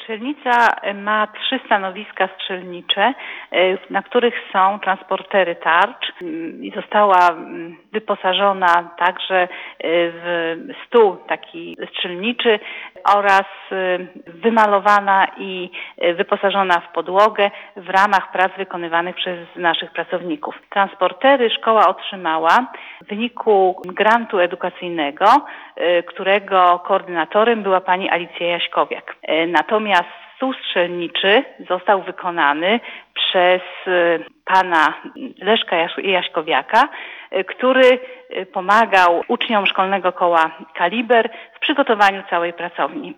Strzelnica ma 3 stanowiska strzelnicze, na których są transportery tarcz i została wyposażona także w stół taki strzelniczy oraz wymalowana i wyposażona w podłogę w ramach prac wykonywanych przez naszych pracowników. Transportery szkoła otrzymała w wyniku grantu edukacyjnego, którego koordynatorem była pani Alicja Jaśkowiak. Natomiast stół strzelniczy został wykonany przez pana Leszka Jaśkowiaka, który pomagał uczniom Szkolnego Koła Kaliber w przygotowaniu całej pracowni.